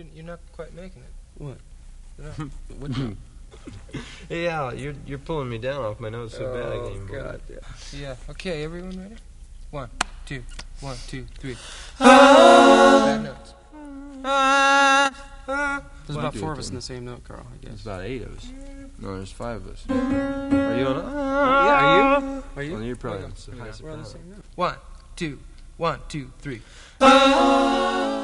you're not quite making it. What? What note? Hey Al, you're pulling me down off my notes so bad I can't even God, yeah. Yeah. Okay, everyone ready? 1, 2, 1, 2, 3. Bad notes. There's about 4 of us in the same note, Carl, I There's guess. about 8 of us. No, there's 5 of us. Are you on? Yeah, are you? Are Well, you? you're probably Wait, on We're on the same note. 1, 2, 1, 2, 3.